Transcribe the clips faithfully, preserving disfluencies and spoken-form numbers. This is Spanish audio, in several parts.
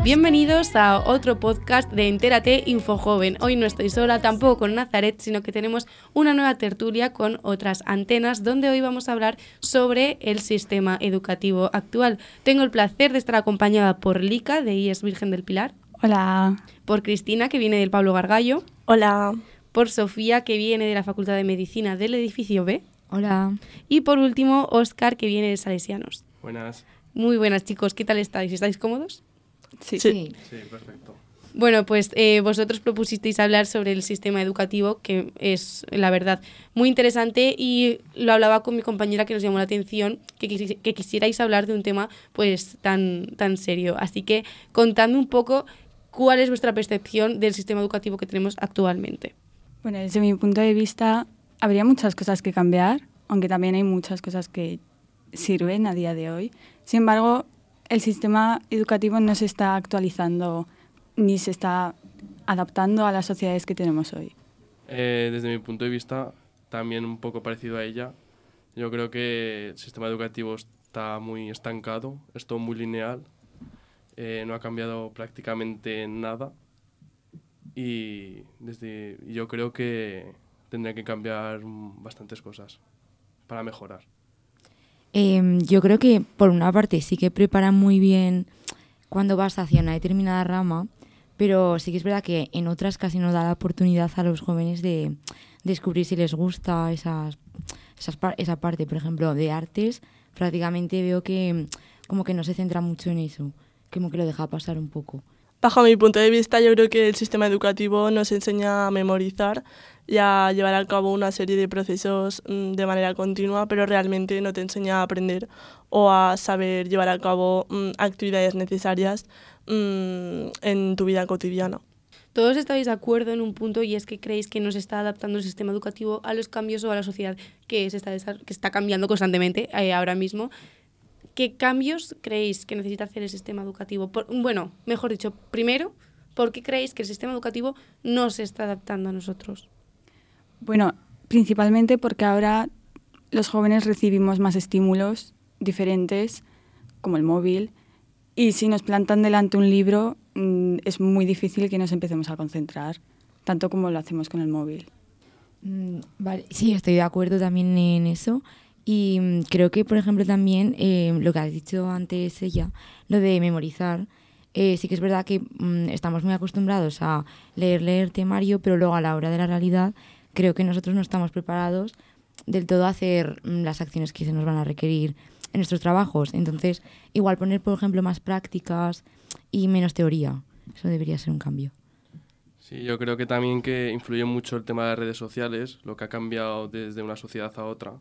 Bienvenidos a otro podcast de Entérate Infojoven. Hoy no estoy sola, tampoco con Nazaret, sino que tenemos una nueva tertulia con otras antenas, donde hoy vamos a hablar sobre el sistema educativo actual. Tengo el placer de estar acompañada por Lika, de I E S Virgen del Pilar. Hola. Por Cristina, que viene del Pablo Gargallo. Hola. Por Sofía, que viene de la Facultad de Medicina del edificio B. Hola. Y por último, Óscar, que viene de Salesianos. Buenas. Muy buenas, chicos. ¿Qué tal estáis? ¿Estáis cómodos? Sí. Sí, sí perfecto. Bueno, pues eh, vosotros propusisteis hablar sobre el sistema educativo, que es, la verdad, muy interesante, y lo hablaba con mi compañera, que nos llamó la atención que, quisi- que quisierais hablar de un tema pues tan, tan serio. Así que contadme un poco cuál es vuestra percepción del sistema educativo que tenemos actualmente. Bueno, desde mi punto de vista, habría muchas cosas que cambiar, aunque también hay muchas cosas que sirven a día de hoy. Sin embargo, el sistema educativo no se está actualizando ni se está adaptando a las sociedades que tenemos hoy. Eh, desde mi punto de vista, también un poco parecido a ella, yo creo que el sistema educativo está muy estancado, es todo muy lineal, eh, no ha cambiado prácticamente nada y desde, yo creo que tendría que cambiar bastantes cosas para mejorar. Eh, yo creo que por una parte sí que preparan muy bien cuando vas hacia una determinada rama, pero sí que es verdad que en otras casi no da la oportunidad a los jóvenes de descubrir si les gusta esas, esas par- esa parte. Por ejemplo, de artes, prácticamente veo que como que no se centra mucho en eso, como que lo deja pasar un poco. bajo mi punto de vista, yo creo que el sistema educativo nos enseña a memorizar y a llevar a cabo una serie de procesos mmm, de manera continua, pero realmente no te enseña a aprender o a saber llevar a cabo mmm, actividades necesarias mmm, en tu vida cotidiana. ¿Todos estáis de acuerdo en un punto, y es que creéis que no se está adaptando el sistema educativo a los cambios o a la sociedad que, se está, desa- que está cambiando constantemente eh, ahora mismo? ¿Qué cambios creéis que necesita hacer el sistema educativo? Por, bueno, mejor dicho, primero, ¿por qué creéis que el sistema educativo no se está adaptando a nosotros? Bueno, principalmente porque ahora los jóvenes recibimos más estímulos diferentes, como el móvil, y si nos plantan delante un libro, mmm, es muy difícil que nos empecemos a concentrar, tanto como lo hacemos con el móvil. Mm, vale, sí, estoy de acuerdo también en eso. Y mm, creo que, por ejemplo, también eh, lo que has dicho antes ella, lo de memorizar, eh, sí que es verdad que mm, estamos muy acostumbrados a leer, leer temario, pero luego a la hora de la realidad creo que nosotros no estamos preparados del todo a hacer mm, las acciones que se nos van a requerir en nuestros trabajos. Entonces, igual poner, por ejemplo, más prácticas y menos teoría. Eso debería ser un cambio. Sí, yo creo que también que influye mucho el tema de las redes sociales, lo que ha cambiado desde una sociedad a otra.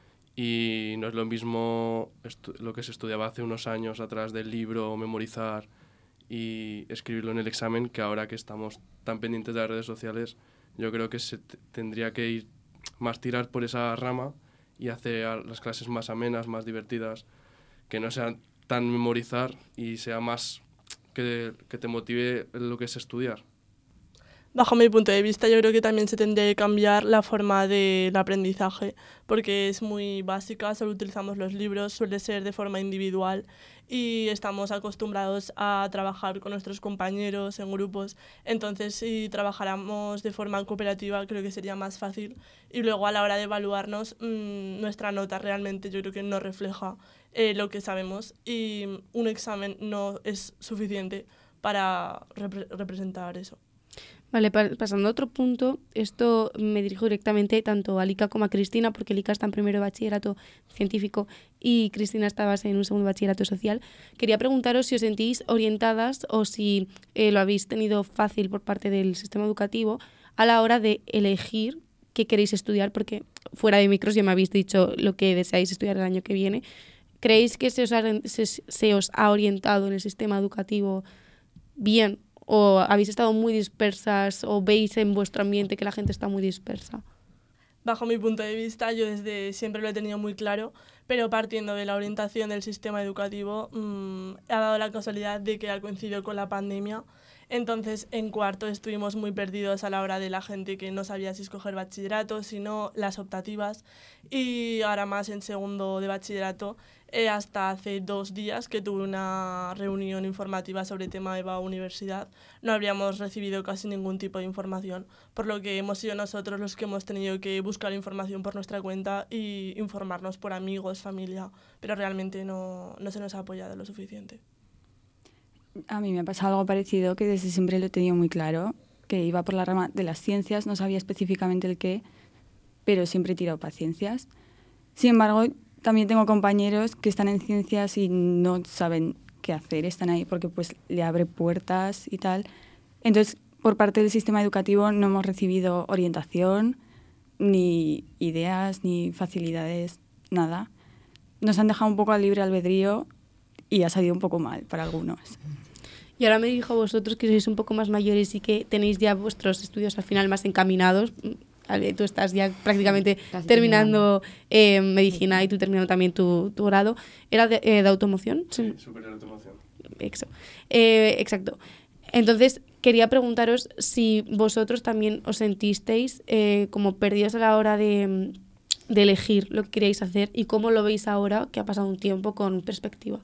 Y no es lo mismo estu- lo que se estudiaba hace unos años atrás del libro, memorizar y escribirlo en el examen, que ahora que estamos tan pendientes de las redes sociales, yo creo que se t- tendría que ir más tirar por esa rama y hacer a las clases más amenas, más divertidas, que no sean tan memorizar y sea más que, que te motive lo que es estudiar. Bajo mi punto de vista, yo creo que también se tendría que cambiar la forma del aprendizaje, porque es muy básica, solo utilizamos los libros, suele ser de forma individual y estamos acostumbrados a trabajar con nuestros compañeros en grupos. Entonces, si trabajáramos de forma cooperativa, creo que sería más fácil. Y luego, a la hora de evaluarnos, mmm, nuestra nota realmente yo creo que no refleja eh, lo que sabemos, y un examen no es suficiente para repre- representar eso. Vale, pa- pasando a otro punto, esto me dirijo directamente tanto a Lika como a Cristina, porque Lika está en primero de bachillerato científico y Cristina estabas en un segundo de bachillerato social. Quería preguntaros si os sentís orientadas o si eh, lo habéis tenido fácil por parte del sistema educativo a la hora de elegir qué queréis estudiar, porque fuera de micros ya me habéis dicho lo que deseáis estudiar el año que viene. ¿Creéis que se os ha, se, se os ha orientado en el sistema educativo bien? ¿O habéis estado muy dispersas o veis en vuestro ambiente que la gente está muy dispersa? Bajo mi punto de vista, yo desde siempre lo he tenido muy claro, pero partiendo de la orientación del sistema educativo, mmm, ha dado la casualidad de que ha coincidido con la pandemia. Entonces, en cuarto estuvimos muy perdidos a la hora de la gente que no sabía si escoger bachillerato, si no, las optativas. Y ahora más en segundo de bachillerato, eh, hasta hace dos días que tuve una reunión informativa sobre el tema EVA universidad, no habríamos recibido casi ningún tipo de información, por lo que hemos sido nosotros los que hemos tenido que buscar información por nuestra cuenta y informarnos por amigos, familia, pero realmente no, no se nos ha apoyado lo suficiente. A mí me ha pasado algo parecido, que desde siempre lo he tenido muy claro, que iba por la rama de las ciencias, no sabía específicamente el qué, pero siempre he tirado para ciencias. Sin embargo, también tengo compañeros que están en ciencias y no saben qué hacer, están ahí porque pues le abre puertas y tal. Entonces, por parte del sistema educativo no hemos recibido orientación, ni ideas, ni facilidades, nada. Nos han dejado un poco al libre albedrío y ha salido un poco mal para algunos. Y ahora me dirijo a vosotros, que sois un poco más mayores y que tenéis ya vuestros estudios al final más encaminados. Tú estás ya prácticamente Casi terminando eh, medicina y tú terminando también tu, tu grado. ¿Era de, eh, de automoción? Sí, superior automoción. Exo. Eh, exacto. Entonces, quería preguntaros si vosotros también os sentisteis eh, como perdidos a la hora de, de elegir lo que queríais hacer y cómo lo veis ahora, que ha pasado un tiempo, con perspectiva.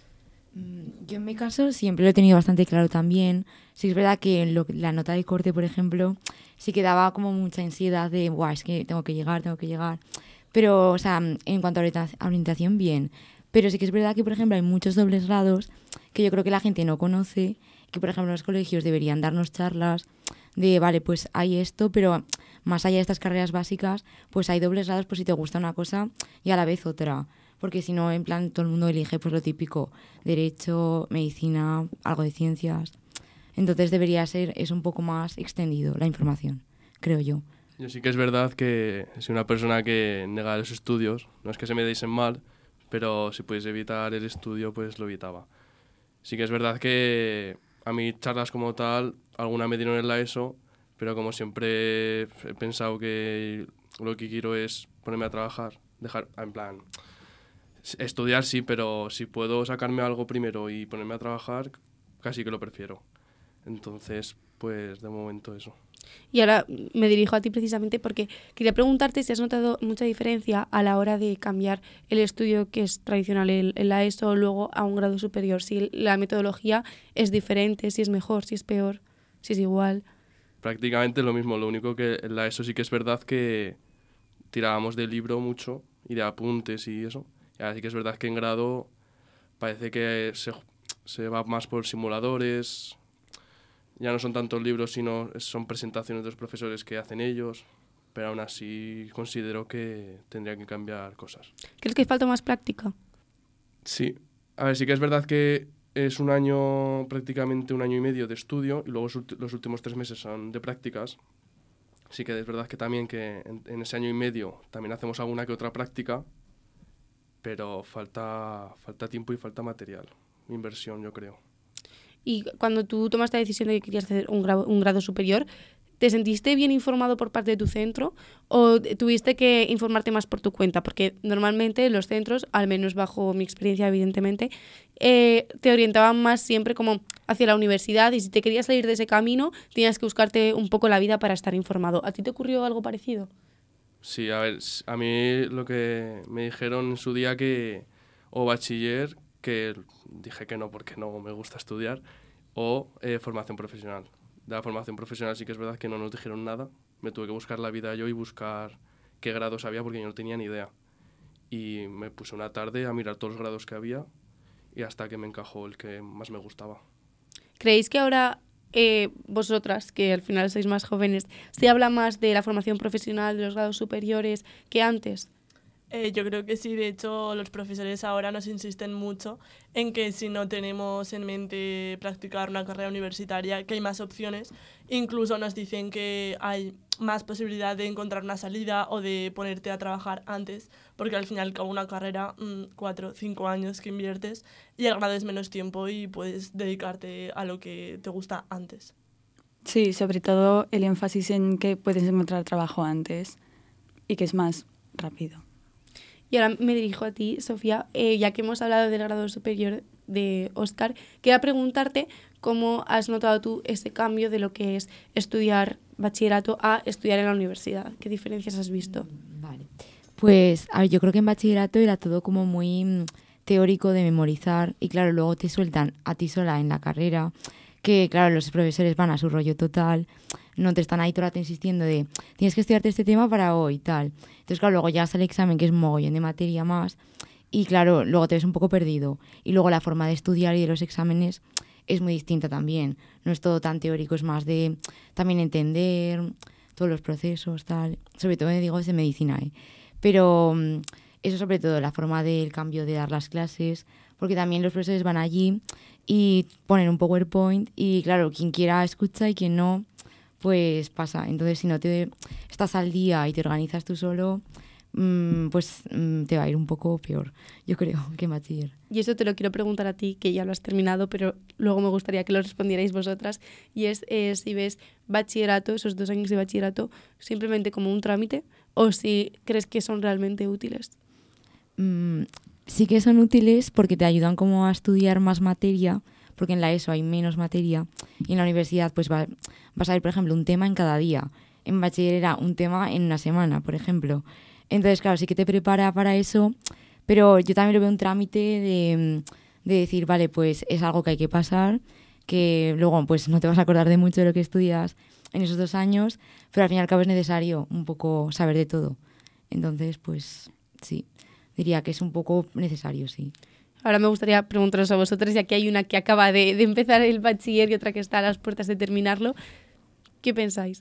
Yo en mi caso siempre lo he tenido bastante claro también. Sí es verdad que lo, la nota de corte, por ejemplo, sí que daba como mucha ansiedad de, guau, es que tengo que llegar, tengo que llegar. Pero, o sea, en cuanto a orientación, bien. Pero sí que es verdad que, por ejemplo, hay muchos dobles grados que yo creo que la gente no conoce, que, por ejemplo, los colegios deberían darnos charlas de, vale, pues hay esto, pero más allá de estas carreras básicas, pues hay dobles grados por si te gusta una cosa y a la vez otra. Porque si no, en plan, todo el mundo elige pues lo típico, derecho, medicina, algo de ciencias. Entonces debería ser es un poco más extendido la información, creo yo. Yo sí que es verdad que soy una persona que nega los estudios, no es que se me diesen mal, pero si pudiese evitar el estudio, pues lo evitaba. Sí que es verdad que a mí charlas como tal, alguna me dieron en la ESO, pero como siempre he pensado que lo que quiero es ponerme a trabajar, dejar, en plan... Estudiar sí, pero si puedo sacarme algo primero y ponerme a trabajar, casi que lo prefiero. Entonces, pues de momento eso. Y ahora me dirijo a ti precisamente porque quería preguntarte si has notado mucha diferencia a la hora de cambiar el estudio que es tradicional en la ESO luego a un grado superior. Si la metodología es diferente, si es mejor, si es peor, si es igual. Prácticamente lo mismo, lo único que en la ESO sí que es verdad que tirábamos del libro mucho y de apuntes y eso. Y ahora sí que es verdad que en grado parece que se, se va más por simuladores, ya no son tantos libros, sino son presentaciones de los profesores que hacen ellos, pero aún así considero que tendría que cambiar cosas. ¿Crees que falta más práctica? Sí, a ver, sí que es verdad que es un año, prácticamente un año y medio de estudio, y luego los últimos tres meses son de prácticas. Sí que es verdad que también que en, en ese año y medio también hacemos alguna que otra práctica, pero falta, falta tiempo y falta material, inversión, yo creo. Y cuando tú tomaste la decisión de que querías hacer un grado, un grado superior, ¿te sentiste bien informado por parte de tu centro o tuviste que informarte más por tu cuenta? Porque normalmente los centros, al menos bajo mi experiencia evidentemente, eh, te orientaban más siempre como hacia la universidad y si te querías salir de ese camino tenías que buscarte un poco la vida para estar informado. ¿A ti te ocurrió algo parecido? Sí, a ver, a mí lo que me dijeron en su día que o bachiller, que dije que no porque no me gusta estudiar, o eh, formación profesional. De la formación profesional sí que es verdad que no nos dijeron nada, me tuve que buscar la vida yo y buscar qué grados había porque yo no tenía ni idea. Y me puse una tarde a mirar todos los grados que había y hasta que me encajó el que más me gustaba. ¿Creéis que ahora eh, vosotras, que al final sois más jóvenes, se habla más de la formación profesional, de los grados superiores, que antes? Eh, yo creo que sí, de hecho los profesores ahora nos insisten mucho en que si no tenemos en mente practicar una carrera universitaria, que hay más opciones, incluso nos dicen que hay más posibilidad de encontrar una salida o de ponerte a trabajar antes, porque al final como una carrera, mmm, cuatro, cinco años que inviertes y el grado es menos tiempo y puedes dedicarte a lo que te gusta antes. Sí, sobre todo el énfasis en que puedes encontrar trabajo antes y que es más rápido. Y ahora me dirijo a ti, Sofía, eh, ya que hemos hablado del grado superior de Óscar, quería preguntarte ¿cómo has notado tú ese cambio de lo que es estudiar bachillerato a estudiar en la universidad? ¿Qué diferencias has visto? Vale. Pues, a ver, yo creo que en bachillerato era todo como muy mm, teórico de memorizar y claro, luego te sueltan a ti sola en la carrera, que claro, los profesores van a su rollo total, no te están ahí todo el rato insistiendo de tienes que estudiarte este tema para hoy y tal. Entonces, claro, luego llegas al examen que es un mogollón de materia más y claro, luego te ves un poco perdido. Y luego la forma de estudiar y de los exámenes es muy distinta también. No es todo tan teórico, es más de también entender todos los procesos, tal. Sobre todo, me digo, es de medicina, ¿eh? Pero eso sobre todo, la forma del cambio de dar las clases, porque también los profesores van allí y ponen un PowerPoint y claro, quien quiera escucha y quien no, pues pasa. Entonces, si no te estás al día y te organizas tú solo, mmm, pues mmm, te va a ir un poco peor, yo creo, que en bachiller. Y eso te lo quiero preguntar a ti, que ya lo has terminado, pero luego me gustaría que lo respondierais vosotras. Y es eh, si ves bachillerato, esos dos años de bachillerato, simplemente como un trámite o si crees que son realmente útiles. Mm, sí que son útiles porque te ayudan como a estudiar más materia, porque en la ESO hay menos materia y en la universidad pues va, vas a ver, por ejemplo, un tema en cada día. En bachiller era un tema en una semana, por ejemplo. Entonces, claro, sí que te prepara para eso, pero yo también lo veo un trámite de, de decir, vale, pues es algo que hay que pasar, que luego pues no te vas a acordar de mucho de lo que estudias en esos dos años, pero al fin y al cabo es necesario un poco saber de todo. Entonces, pues sí, diría que es un poco necesario, sí. Ahora me gustaría preguntaros a vosotros, ya que hay una que acaba de, de empezar el bachiller y otra que está a las puertas de terminarlo. ¿Qué pensáis?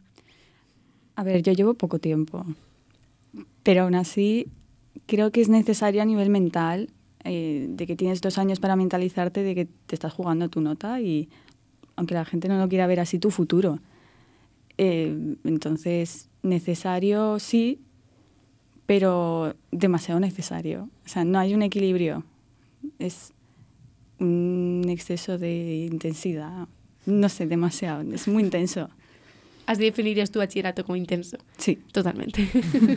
A ver, yo llevo poco tiempo, pero aún así creo que es necesario a nivel mental, eh, de que tienes dos años para mentalizarte de que te estás jugando tu nota y, aunque la gente no lo quiera ver así, tu futuro. Eh, entonces, necesario sí, pero demasiado necesario. O sea, no hay un equilibrio. Es un exceso de intensidad. No sé, demasiado. Es muy intenso. ¿Has de definirías tu bachillerato como intenso? Sí. Totalmente.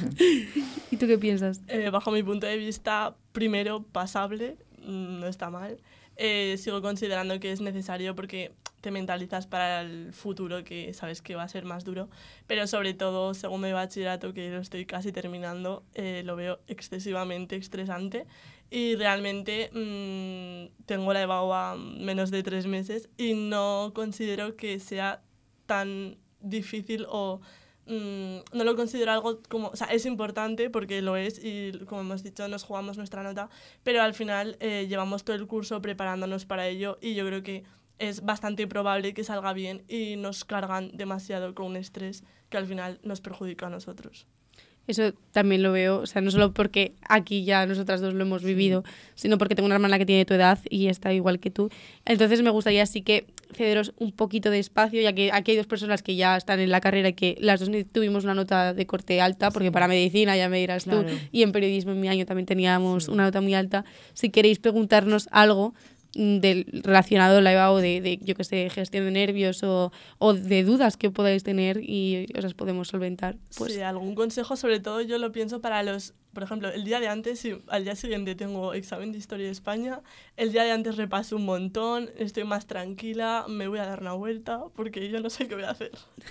¿Y tú qué piensas? Eh, bajo mi punto de vista, primero, pasable, no está mal. Eh, sigo considerando que es necesario porque te mentalizas para el futuro, que sabes que va a ser más duro. Pero sobre todo, segundo de bachillerato, que lo estoy casi terminando, eh, lo veo excesivamente estresante. Y realmente mmm, tengo la EBAU a menos de tres meses y no considero que sea tan difícil o mmm, no lo considero algo como... O sea, es importante porque lo es y, como hemos dicho, nos jugamos nuestra nota, pero al final eh, llevamos todo el curso preparándonos para ello y yo creo que es bastante probable que salga bien y nos cargan demasiado con un estrés que al final nos perjudica a nosotros. Eso también lo veo, o sea, no solo porque aquí ya nosotras dos lo hemos vivido, sí, sino porque tengo una hermana que tiene tu edad y está igual que tú. Entonces me gustaría sí que cederos un poquito de espacio, ya que aquí hay dos personas que ya están en la carrera y que las dos tuvimos una nota de corte alta, porque sí, para medicina ya me dirás claro, tú, y en periodismo en mi año también teníamos sí, una nota muy alta. Si queréis preguntarnos algo del, relacionado a la EBAU de, de, yo que sé, gestión de nervios o, o de dudas que podáis tener y os las podemos solventar. Pues. Sí, algún consejo, sobre todo yo lo pienso para los, por ejemplo, el día de antes, si al día siguiente tengo examen de Historia de España, el día de antes repaso un montón, estoy más tranquila, me voy a dar una vuelta porque yo no sé qué voy a hacer.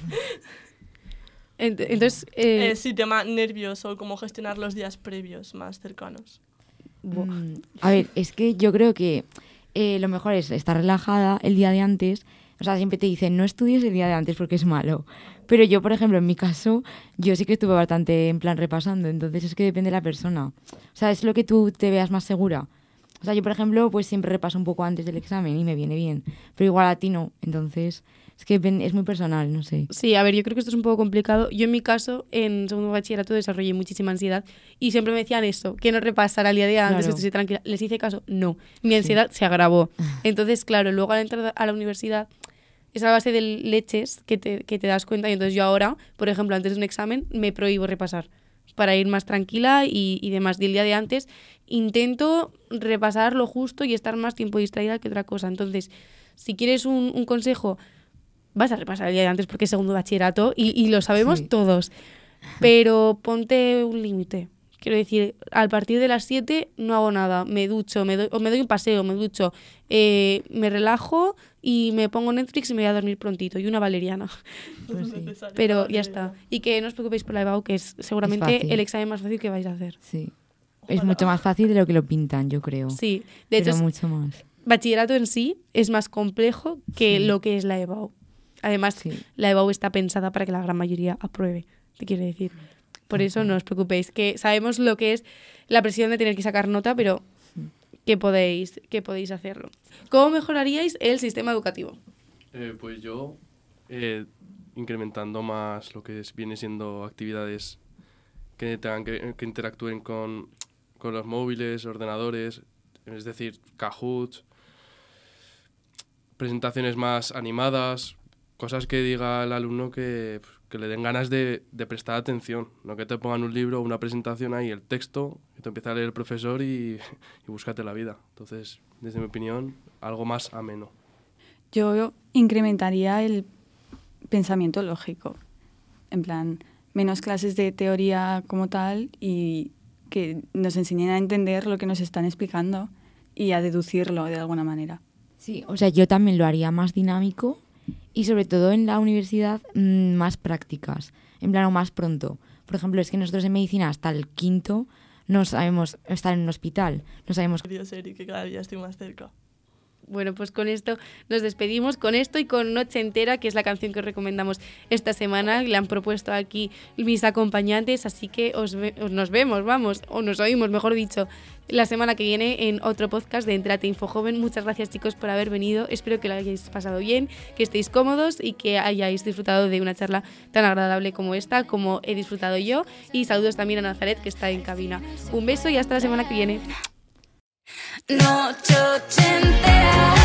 Entonces, eh... Eh, sí, tema nervioso, cómo gestionar los días previos más cercanos. Mm, a ver, es que yo creo que Eh, lo mejor es estar relajada el día de antes. O sea, siempre te dicen, no estudies el día de antes porque es malo. Pero yo, por ejemplo, en mi caso, yo sí que estuve bastante en plan repasando. Entonces es que depende de la persona. O sea, es lo que tú te veas más segura. O sea, yo, por ejemplo, pues siempre repaso un poco antes del examen y me viene bien. Pero igual a ti no. Entonces es que es muy personal, no sé. Sí, a ver, yo creo que esto es un poco complicado. Yo en mi caso, en segundo bachillerato, desarrollé muchísima ansiedad y siempre me decían eso, que no repasara el día de antes, claro, que estuviese tranquila. Les hice caso, no. Mi ansiedad sí. se agravó. Entonces, claro, luego al entrar a la universidad es a base de leches que te, que te das cuenta y entonces yo ahora, por ejemplo, antes de un examen me prohíbo repasar para ir más tranquila y, y demás. Y el día de antes intento repasar lo justo y estar más tiempo distraída que otra cosa. Entonces, si quieres un, un consejo, vas a repasar el día de antes porque es segundo bachillerato y, y lo sabemos sí. todos. Pero ponte un límite, Quiero decir, a partir de las siete no hago nada, me ducho, me doy, o me doy un paseo, me ducho, eh, me relajo y me pongo Netflix y me voy a dormir prontito, y una valeriana. Pues sí. Pero ya está. Y que no os preocupéis por la EBAU, que es seguramente Es el examen más fácil que vais a hacer. Sí. Es mucho más fácil de lo que lo pintan, yo creo. Sí, de Pero hecho, es- mucho más. bachillerato en sí es más complejo que Sí. lo que es la EBAU. Además, Sí. la EBAU está pensada para que la gran mayoría apruebe, te quiero decir. Por eso no os preocupéis, que sabemos lo que es la presión de tener que sacar nota, pero que podéis, que podéis hacerlo. ¿Cómo mejoraríais el sistema educativo? Eh, pues yo, eh, incrementando más lo que es- viene siendo actividades que tengan que, que interactúen con, con los móviles, ordenadores, es decir, Kahoot, presentaciones más animadas, cosas que diga el alumno que, que le den ganas de, de prestar atención, no que te pongan un libro o una presentación ahí, el texto, que te empieza a leer el profesor y, y búscate la vida. Entonces, desde mi opinión, algo más ameno. Yo incrementaría el pensamiento lógico. En plan, menos clases de teoría como tal y que nos enseñen a entender lo que nos están explicando y a deducirlo de alguna manera. Sí, o sea, yo también lo haría más dinámico y sobre todo en la universidad mmm, más prácticas, en plan o más pronto. Por ejemplo, es que nosotros en medicina hasta el quinto no sabemos estar en un hospital, no sabemos... Dios, Eri, que cada día estoy más cerca. Bueno, pues con esto nos despedimos, con esto y con Noche Entera, que es la canción que os recomendamos esta semana. Le han propuesto aquí mis acompañantes, así que os ve- os nos vemos, vamos, o nos oímos, mejor dicho, la semana que viene en otro podcast de Entérate Info Joven. Muchas gracias, chicos, por haber venido. Espero que lo hayáis pasado bien, que estéis cómodos y que hayáis disfrutado de una charla tan agradable como esta, como he disfrutado yo. Y saludos también a Nazaret, que está en cabina. Un beso y hasta la semana que viene. Noche entera.